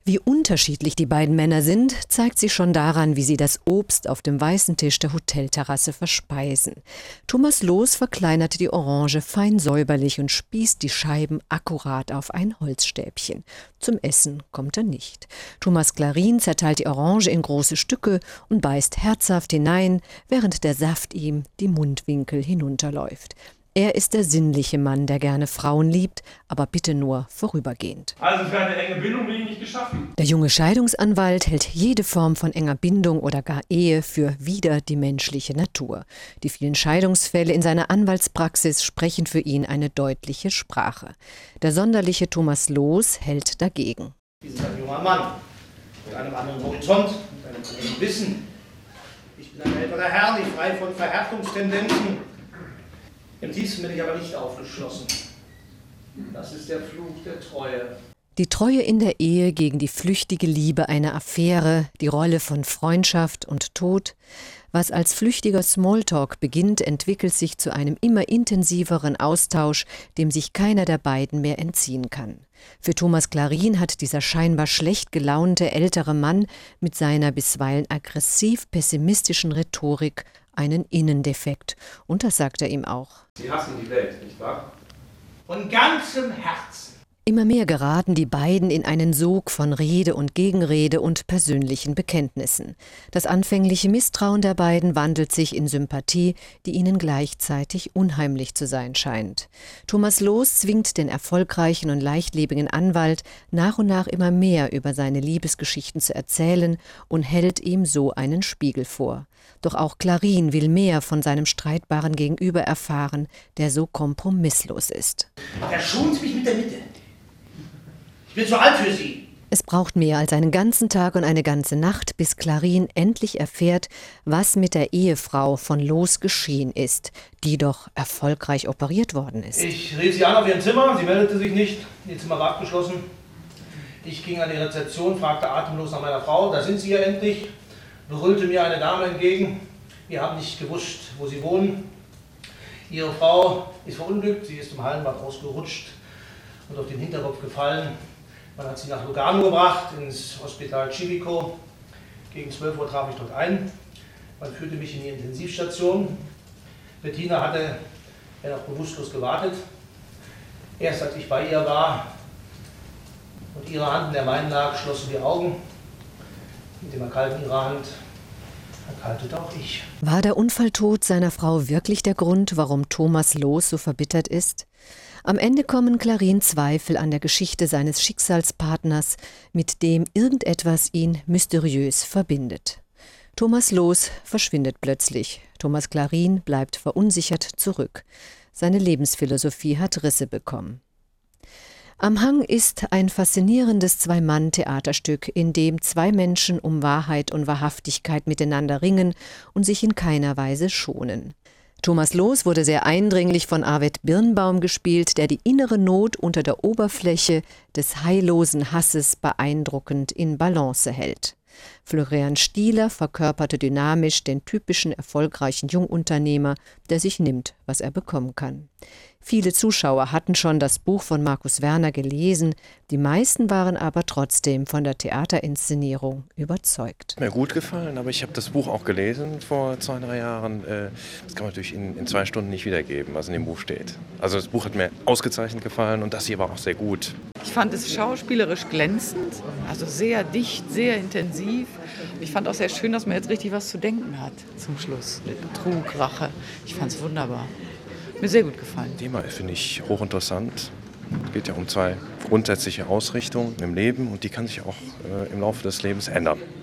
Wie unterschiedlich die beiden Männer sind, zeigt sich schon daran, wie sie das Obst auf dem weißen Tisch der Hotelterrasse verspeisen. Thomas Loos verkleinert die Orange fein säuberlich und spießt die Scheiben akkurat auf ein Holzstäbchen. Zum Essen kommt er nicht. Thomas Clarin zerteilt die Orange in große Stücke und beißt herzhaft hinein, während der Saft ihm die Mundwinkel hinunterläuft. Er ist der sinnliche Mann, der gerne Frauen liebt, aber bitte nur vorübergehend. Also für eine enge Bindung bin ich nicht geschaffen. Der junge Scheidungsanwalt hält jede Form von enger Bindung oder gar Ehe für wider die menschliche Natur. Die vielen Scheidungsfälle in seiner Anwaltspraxis sprechen für ihn eine deutliche Sprache. Der sonderliche Thomas Loos hält dagegen. Dies ist ein junger Mann mit einem anderen Horizont, mit einem anderen Wissen. Ich bin ein älterer Herr, nicht frei von Verhärtungstendenzen. Im Tiefsten bin ich aber nicht aufgeschlossen. Das ist der Fluch der Treue. Die Treue in der Ehe gegen die flüchtige Liebe einer Affäre, die Rolle von Freundschaft und Tod. Was als flüchtiger Smalltalk beginnt, entwickelt sich zu einem immer intensiveren Austausch, dem sich keiner der beiden mehr entziehen kann. Für Thomas Clarin hat dieser scheinbar schlecht gelaunte ältere Mann mit seiner bisweilen aggressiv-pessimistischen Rhetorik einen Innendefekt. Und das sagt er ihm auch. Sie hassen die Welt, nicht wahr? Von ganzem Herzen. Immer mehr geraten die beiden in einen Sog von Rede und Gegenrede und persönlichen Bekenntnissen. Das anfängliche Misstrauen der beiden wandelt sich in Sympathie, die ihnen gleichzeitig unheimlich zu sein scheint. Thomas Loos zwingt den erfolgreichen und leichtlebigen Anwalt, nach und nach immer mehr über seine Liebesgeschichten zu erzählen und hält ihm so einen Spiegel vor. Doch auch Clarin will mehr von seinem streitbaren Gegenüber erfahren, der so kompromisslos ist. Verschont Sie mich mit der Mitte. Ich bin zu alt für Sie. Es braucht mehr als einen ganzen Tag und eine ganze Nacht, bis Clarin endlich erfährt, was mit der Ehefrau von Loos geschehen ist, die doch erfolgreich operiert worden ist. Ich rief Sie an auf Ihrem Zimmer, sie meldete sich nicht. Ihr Zimmer war abgeschlossen. Ich ging an die Rezeption, fragte atemlos nach meiner Frau. Da sind Sie ja endlich. Brüllte mir eine Dame entgegen. Wir haben nicht gewusst, wo Sie wohnen. Ihre Frau ist verunglückt, sie ist im Hallenbad ausgerutscht und auf den Hinterkopf gefallen. Man hat sie nach Lugano gebracht, ins Hospital Civico. Gegen 12 Uhr traf ich dort ein. Man führte mich in die Intensivstation. Bettina hatte noch bewusstlos gewartet. Erst als ich bei ihr war und ihre Hand in der meinen lag, schlossen die Augen. Mit dem Erkalten ihrer Hand erkaltete auch ich. War der Unfalltod seiner Frau wirklich der Grund, warum Thomas Loos so verbittert ist? Am Ende kommen Clarin Zweifel an der Geschichte seines Schicksalspartners, mit dem irgendetwas ihn mysteriös verbindet. Thomas Loos verschwindet plötzlich. Thomas Clarin bleibt verunsichert zurück. Seine Lebensphilosophie hat Risse bekommen. Am Hang ist ein faszinierendes Zwei-Mann-Theaterstück, in dem zwei Menschen um Wahrheit und Wahrhaftigkeit miteinander ringen und sich in keiner Weise schonen. Thomas Loos wurde sehr eindringlich von Arvid Birnbaum gespielt, der die innere Not unter der Oberfläche des heillosen Hasses beeindruckend in Balance hält. Florian Stieler verkörperte dynamisch den typischen erfolgreichen Jungunternehmer, der sich nimmt, was er bekommen kann. Viele Zuschauer hatten schon das Buch von Markus Werner gelesen, die meisten waren aber trotzdem von der Theaterinszenierung überzeugt. Mir gut gefallen, aber ich habe das Buch auch gelesen vor 2-3 Jahren. Das kann man natürlich in 2 Stunden nicht wiedergeben, was in dem Buch steht. Also das Buch hat mir ausgezeichnet gefallen und das hier war auch sehr gut. Ich fand es schauspielerisch glänzend, also sehr dicht, sehr intensiv. Ich fand auch sehr schön, dass man jetzt richtig was zu denken hat zum Schluss. Mit Betrug, Rache. Ich fand es wunderbar. Mir sehr gut gefallen. Das Thema finde ich hochinteressant. Es geht ja um 2 grundsätzliche Ausrichtungen im Leben und die kann sich auch im Laufe des Lebens ändern.